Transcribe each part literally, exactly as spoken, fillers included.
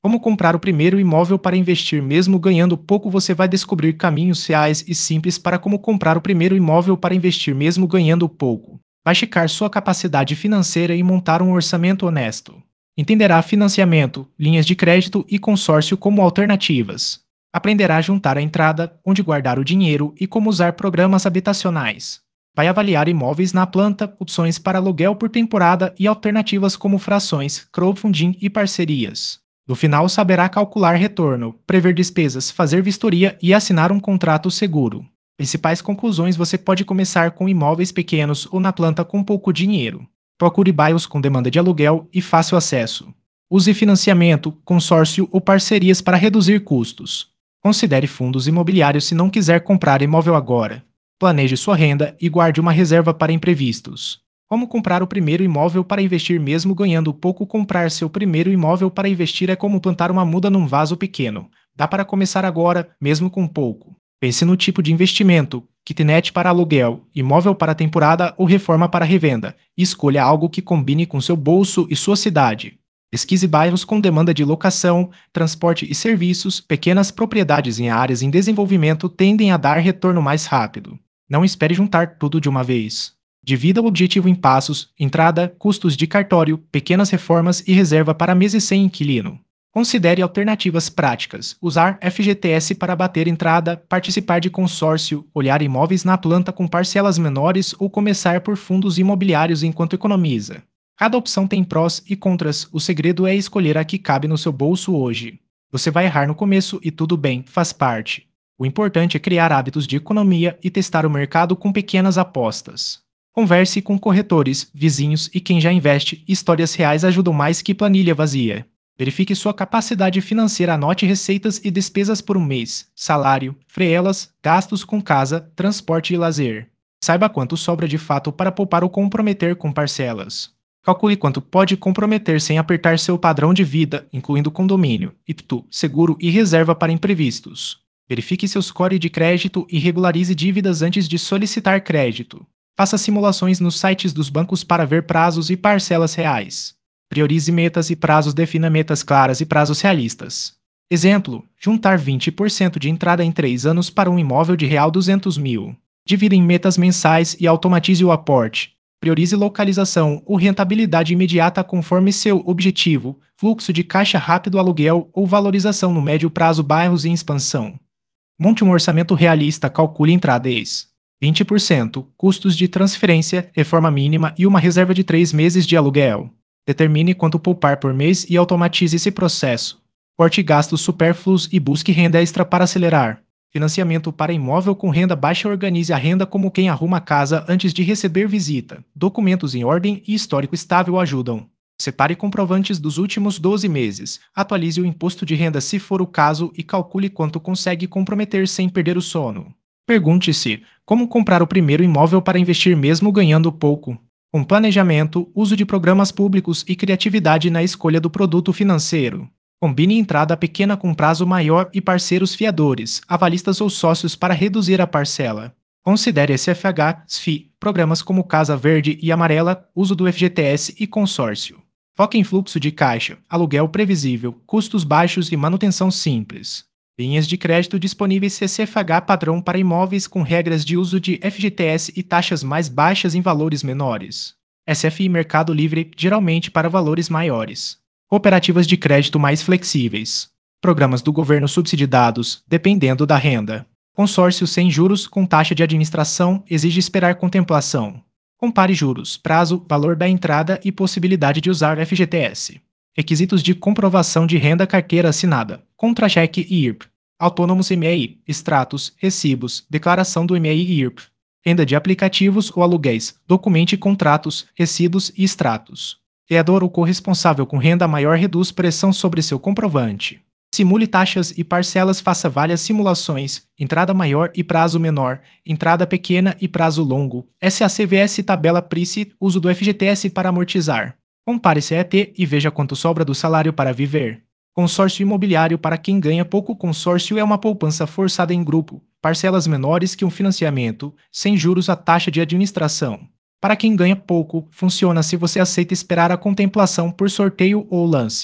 Como comprar o primeiro imóvel para investir mesmo ganhando pouco? Você vai descobrir caminhos reais e simples para como comprar o primeiro imóvel para investir mesmo ganhando pouco. Vai checar sua capacidade financeira e montar um orçamento honesto. Entenderá financiamento, linhas de crédito e consórcio como alternativas. Aprenderá a juntar a entrada, onde guardar o dinheiro e como usar programas habitacionais. Vai avaliar imóveis na planta, opções para aluguel por temporada e alternativas como frações, crowdfunding e parcerias. No final, saberá calcular retorno, prever despesas, fazer vistoria e assinar um contrato seguro. Principais conclusões: você pode começar com imóveis pequenos ou na planta com pouco dinheiro. Procure bairros com demanda de aluguel e fácil acesso. Use financiamento, consórcio ou parcerias para reduzir custos. Considere fundos imobiliários se não quiser comprar imóvel agora. Planeje sua renda e guarde uma reserva para imprevistos. Como comprar o primeiro imóvel para investir mesmo ganhando pouco? Comprar seu primeiro imóvel para investir é como plantar uma muda num vaso pequeno. Dá para começar agora, mesmo com pouco. Pense no tipo de investimento: kitnet para aluguel, imóvel para temporada ou reforma para revenda. E escolha algo que combine com seu bolso e sua cidade. Pesquise bairros com demanda de locação, transporte e serviços. Pequenas propriedades em áreas em desenvolvimento tendem a dar retorno mais rápido. Não espere juntar tudo de uma vez. Divida o objetivo em passos: entrada, custos de cartório, pequenas reformas e reserva para meses sem inquilino. Considere alternativas práticas: usar F G T S para bater entrada, participar de consórcio, olhar imóveis na planta com parcelas menores ou começar por fundos imobiliários enquanto economiza. Cada opção tem prós e contras, o segredo é escolher a que cabe no seu bolso hoje. Você vai errar no começo e tudo bem, faz parte. O importante é criar hábitos de economia e testar o mercado com pequenas apostas. Converse com corretores, vizinhos e quem já investe. Histórias reais ajudam mais que planilha vazia. Verifique sua capacidade financeira. Anote receitas e despesas por um mês, salário, freelas, gastos com casa, transporte e lazer. Saiba quanto sobra de fato para poupar ou comprometer com parcelas. Calcule quanto pode comprometer sem apertar seu padrão de vida, incluindo condomínio, I P T U, seguro e reserva para imprevistos. Verifique seu score de crédito e regularize dívidas antes de solicitar crédito. Faça simulações nos sites dos bancos para ver prazos e parcelas reais. Priorize metas e prazos. Defina metas claras e prazos realistas. Exemplo: juntar vinte por cento de entrada em três anos para um imóvel de real duzentos mil. Divida em metas mensais e automatize o aporte. Priorize localização ou rentabilidade imediata conforme seu objetivo, fluxo de caixa rápido, aluguel ou valorização no médio prazo, bairros em expansão. Monte um orçamento realista. Calcule entradas: vinte por cento, custos de transferência, reforma mínima e uma reserva de três meses de aluguel. Determine quanto poupar por mês e automatize esse processo. Corte gastos supérfluos e busque renda extra para acelerar. Financiamento para imóvel com renda baixa. Organize a renda como quem arruma casa antes de receber visita. Documentos em ordem e histórico estável ajudam. Separe comprovantes dos últimos doze meses. Atualize o imposto de renda se for o caso e calcule quanto consegue comprometer sem perder o sono. Pergunte-se: como comprar o primeiro imóvel para investir mesmo ganhando pouco? Com planejamento, uso de programas públicos e criatividade na escolha do produto financeiro. Combine entrada pequena com prazo maior e parceiros fiadores, avalistas ou sócios para reduzir a parcela. Considere S F H, S F I, programas como Casa Verde e Amarela, uso do F G T S e consórcio. Foque em fluxo de caixa, aluguel previsível, custos baixos e manutenção simples. Linhas de crédito disponíveis. C C F H padrão para imóveis com regras de uso de F G T S e taxas mais baixas em valores menores. S F I Mercado Livre, geralmente para valores maiores. Cooperativas de crédito mais flexíveis. Programas do governo subsidiados, dependendo da renda. Consórcio sem juros com taxa de administração, exige esperar contemplação. Compare juros, prazo, valor da entrada e possibilidade de usar F G T S. Requisitos de comprovação de renda: carteira assinada, contra-cheque e I R P. Autônomos, M E I, extratos, recibos, declaração do M E I e I R P. Renda de aplicativos ou aluguéis, documente contratos, recibos e extratos. Fiador ou corresponsável com renda maior reduz pressão sobre seu comprovante. Simule taxas e parcelas. Faça várias simulações: entrada maior e prazo menor, entrada pequena e prazo longo, S A C V S, tabela P R I C, uso do F G T S para amortizar. Compare C E T e veja quanto sobra do salário para viver. Consórcio imobiliário para quem ganha pouco. Consórcio é uma poupança forçada em grupo, parcelas menores que um financiamento, sem juros a taxa de administração. Para quem ganha pouco, funciona se você aceita esperar a contemplação por sorteio ou lance.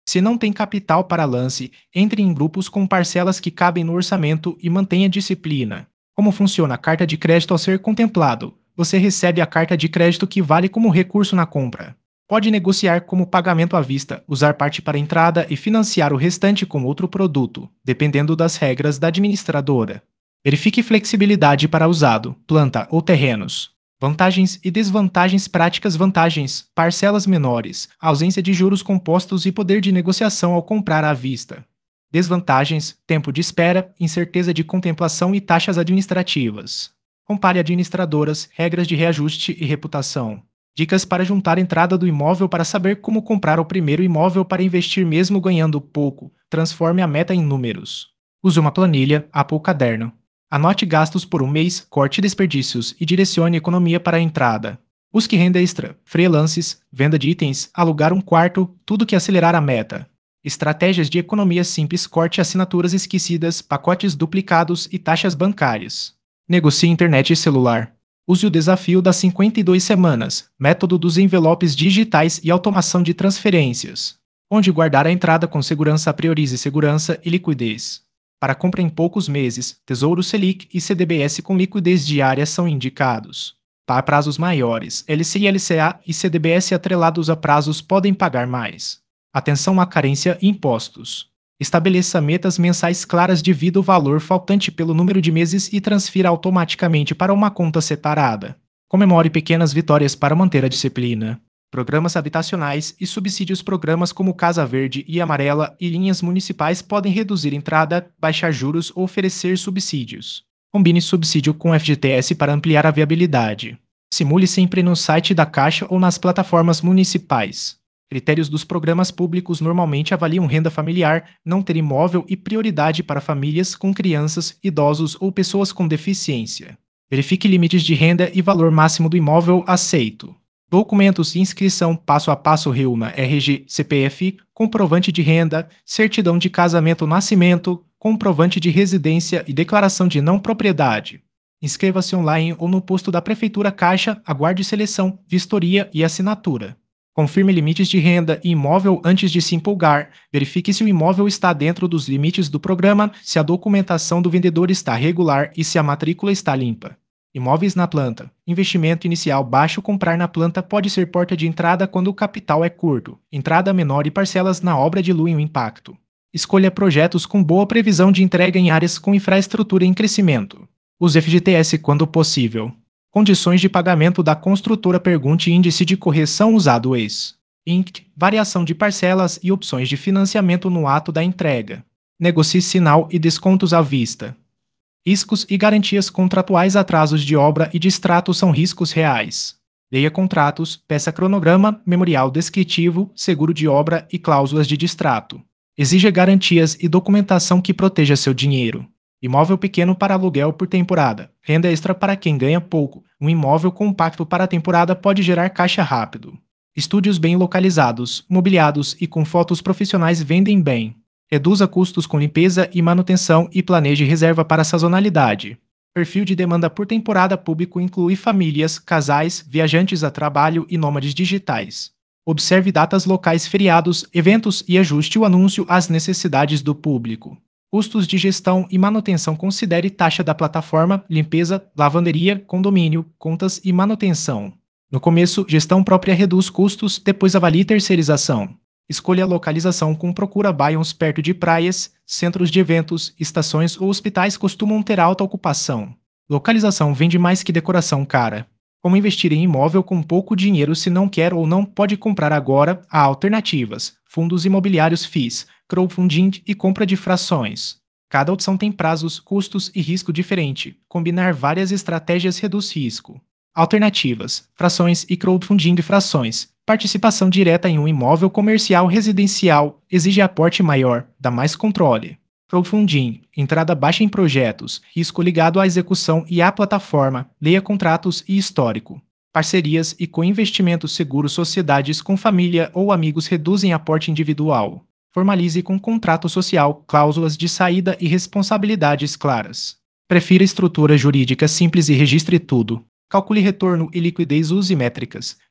Se não tem capital para lance, entre em grupos com parcelas que cabem no orçamento e mantenha disciplina. Como funciona a carta de crédito ao ser contemplado? Você recebe a carta de crédito que vale como recurso na compra. Pode negociar como pagamento à vista, usar parte para entrada e financiar o restante com outro produto, dependendo das regras da administradora. Verifique flexibilidade para usado, planta ou terrenos. Vantagens e desvantagens práticas. Vantagens: parcelas menores, ausência de juros compostos e poder de negociação ao comprar à vista. Desvantagens: tempo de espera, incerteza de contemplação e taxas administrativas. Compare administradoras, regras de reajuste e reputação. Dicas para juntar a entrada do imóvel para saber como comprar o primeiro imóvel para investir mesmo ganhando pouco. Transforme a meta em números. Use uma planilha, Apple Caderno. Anote gastos por um mês, corte desperdícios e direcione a economia para a entrada. Busque renda extra, freelances, venda de itens, alugar um quarto, tudo que acelerar a meta. Estratégias de economia simples. Corte assinaturas esquecidas, pacotes duplicados e taxas bancárias. Negocie internet e celular. Use o desafio das cinquenta e duas semanas, método dos envelopes digitais e automação de transferências. Onde guardar a entrada com segurança. Priorize segurança e liquidez. Para compra em poucos meses, Tesouro Selic e C D B S com liquidez diária são indicados. Para prazos maiores, L C I L C A e C D B S atrelados a prazos podem pagar mais. Atenção à carência e impostos. Estabeleça metas mensais claras. Divida o valor faltante pelo número de meses e transfira automaticamente para uma conta separada. Comemore pequenas vitórias para manter a disciplina. Programas habitacionais e subsídios. Programas como Casa Verde e Amarela e linhas municipais podem reduzir entrada, baixar juros ou oferecer subsídios. Combine subsídio com F G T S para ampliar a viabilidade. Simule sempre no site da Caixa ou nas plataformas municipais. Critérios dos programas públicos normalmente avaliam renda familiar, não ter imóvel e prioridade para famílias com crianças, idosos ou pessoas com deficiência. Verifique limites de renda e valor máximo do imóvel aceito. Documentos e inscrição. Passo a passo. Reúna R G, C P F, comprovante de renda, certidão de casamento, nascimento, comprovante de residência e declaração de não propriedade. Inscreva-se online ou no posto da Prefeitura. Caixa, aguarde seleção, vistoria e assinatura. Confirme limites de renda e imóvel antes de se empolgar. Verifique se o imóvel está dentro dos limites do programa, se a documentação do vendedor está regular e se a matrícula está limpa. Imóveis na planta. Investimento inicial baixo. Comprar na planta pode ser porta de entrada quando o capital é curto. Entrada menor e parcelas na obra diluem o impacto. Escolha projetos com boa previsão de entrega em áreas com infraestrutura em crescimento. Use F G T S quando possível. Condições de pagamento da construtora. Pergunte índice de correção usado ex. I N C, variação de parcelas e opções de financiamento no ato da entrega. Negocie sinal e descontos à vista. Riscos e garantias contratuais. Atrasos de obra e distrato são riscos reais. Leia contratos, peça cronograma, memorial descritivo, seguro de obra e cláusulas de distrato. Exija garantias e documentação que proteja seu dinheiro. Imóvel pequeno para aluguel por temporada. Renda extra para quem ganha pouco. Um imóvel compacto para a temporada pode gerar caixa rápido. Estúdios bem localizados, mobiliados e com fotos profissionais vendem bem. Reduza custos com limpeza e manutenção e planeje reserva para sazonalidade. Perfil de demanda por temporada. Público inclui famílias, casais, viajantes a trabalho e nômades digitais. Observe datas locais, feriados, eventos e ajuste o anúncio às necessidades do público. Custos de gestão e manutenção. Considere taxa da plataforma, limpeza, lavanderia, condomínio, contas e manutenção. No começo, gestão própria reduz custos, depois avalie terceirização. Escolha a localização com procura. Bairros perto de praias, centros de eventos, estações ou hospitais costumam ter alta ocupação. Localização vende mais que decoração cara. Como investir em imóvel com pouco dinheiro se não quer ou não pode comprar agora? Há alternativas: fundos imobiliários, F I Is, crowdfunding e compra de frações. Cada opção tem prazos, custos e risco diferente. Combinar várias estratégias reduz risco. Alternativas: frações e crowdfunding de frações. Participação direta em um imóvel comercial residencial exige aporte maior, dá mais controle. Crowdfunding, entrada baixa em projetos, risco ligado à execução e à plataforma, leia contratos e histórico. Parcerias e co-investimentos seguros. Sociedades com família ou amigos reduzem aporte individual. Formalize com contrato social, cláusulas de saída e responsabilidades claras. Prefira estrutura jurídica simples e registre tudo. Calcule retorno e liquidez. Use métricas.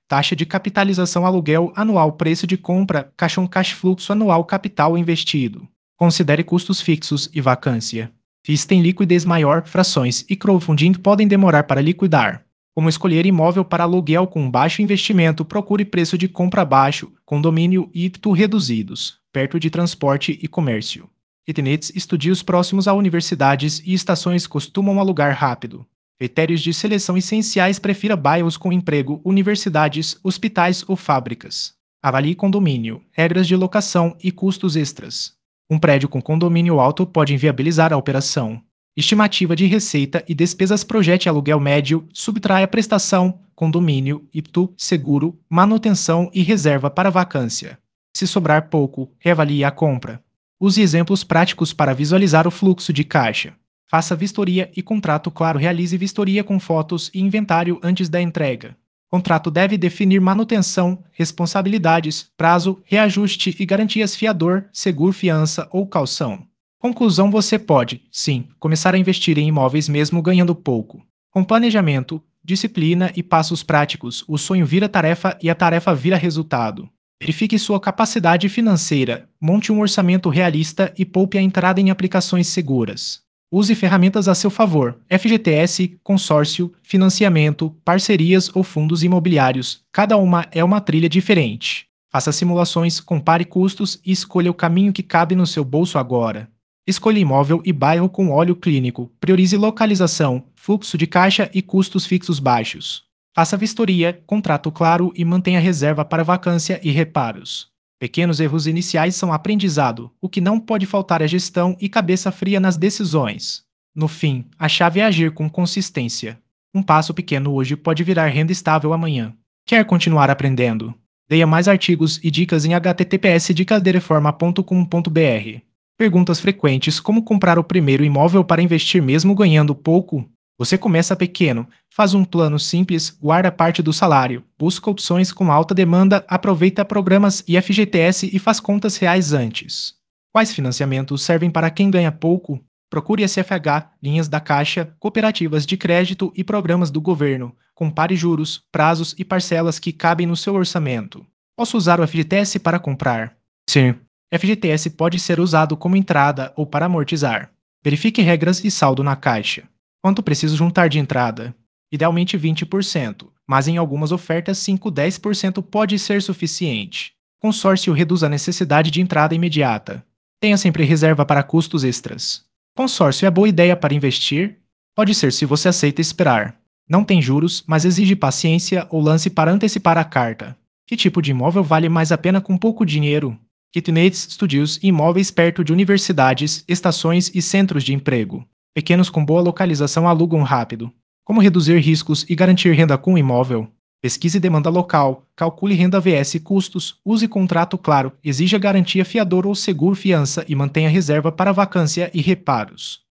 taxa de capitalização aluguel anual preço de compra caixa um caixa fluxo anual capital investido. Considere custos fixos e vacância. F I Is têm liquidez maior, frações e crowdfunding podem demorar para liquidar. Como escolher imóvel para aluguel com baixo investimento, procure preço de compra baixo, condomínio e I P T U reduzidos, perto de transporte e comércio. Kitnets, estúdios próximos a universidades e estações costumam alugar rápido. Critérios de seleção essenciais: prefira bairros com emprego, universidades, hospitais ou fábricas. Avalie condomínio, regras de locação e custos extras. Um prédio com condomínio alto pode inviabilizar a operação. Estimativa de receita e despesas: projete aluguel médio, subtraia prestação, condomínio, I P T U, seguro, manutenção e reserva para vacância. Se sobrar pouco, reavalie a compra. Use exemplos práticos para visualizar o fluxo de caixa. Faça vistoria e contrato claro. Realize vistoria com fotos e inventário antes da entrega. Contrato deve definir manutenção, responsabilidades, prazo, reajuste e garantias: fiador, seguro, fiança ou calção. Conclusão: você pode, sim, começar a investir em imóveis mesmo ganhando pouco. Com planejamento, disciplina e passos práticos, o sonho vira tarefa e a tarefa vira resultado. Verifique sua capacidade financeira, monte um orçamento realista e poupe a entrada em aplicações seguras. Use ferramentas a seu favor: F G T S, consórcio, financiamento, parcerias ou fundos imobiliários. Cada uma é uma trilha diferente. Faça simulações, compare custos e escolha o caminho que cabe no seu bolso agora. Escolha imóvel e bairro com óleo clínico. Priorize localização, fluxo de caixa e custos fixos baixos. Faça vistoria, contrato claro e mantenha reserva para vacância e reparos. Pequenos erros iniciais são aprendizado. O que não pode faltar é gestão e cabeça fria nas decisões. No fim, a chave é agir com consistência. Um passo pequeno hoje pode virar renda estável amanhã. Quer continuar aprendendo? Leia mais artigos e dicas em h t t p s dicas de reforma ponto com ponto b r. Perguntas frequentes: como comprar o primeiro imóvel para investir mesmo ganhando pouco? Você começa pequeno, faz um plano simples, guarda parte do salário, busca opções com alta demanda, aproveita programas e F G T S e faz contas reais antes. Quais financiamentos servem para quem ganha pouco? Procure S F H, linhas da Caixa, cooperativas de crédito e programas do governo. Compare juros, prazos e parcelas que cabem no seu orçamento. Posso usar o F G T S para comprar? Sim. F G T S pode ser usado como entrada ou para amortizar. Verifique regras e saldo na Caixa. Quanto preciso juntar de entrada? Idealmente vinte por cento, mas em algumas ofertas cinco a dez por cento pode ser suficiente. Consórcio reduz a necessidade de entrada imediata. Tenha sempre reserva para custos extras. Consórcio é boa ideia para investir? Pode ser se você aceita esperar. Não tem juros, mas exige paciência ou lance para antecipar a carta. Que tipo de imóvel vale mais a pena com pouco dinheiro? Kitnets, estúdios e imóveis perto de universidades, estações e centros de emprego. Pequenos com boa localização alugam rápido. Como reduzir riscos e garantir renda com o imóvel? Pesquise demanda local, calcule renda versus custos, use contrato claro, exija garantia fiador ou seguro fiança e mantenha reserva para vacância e reparos.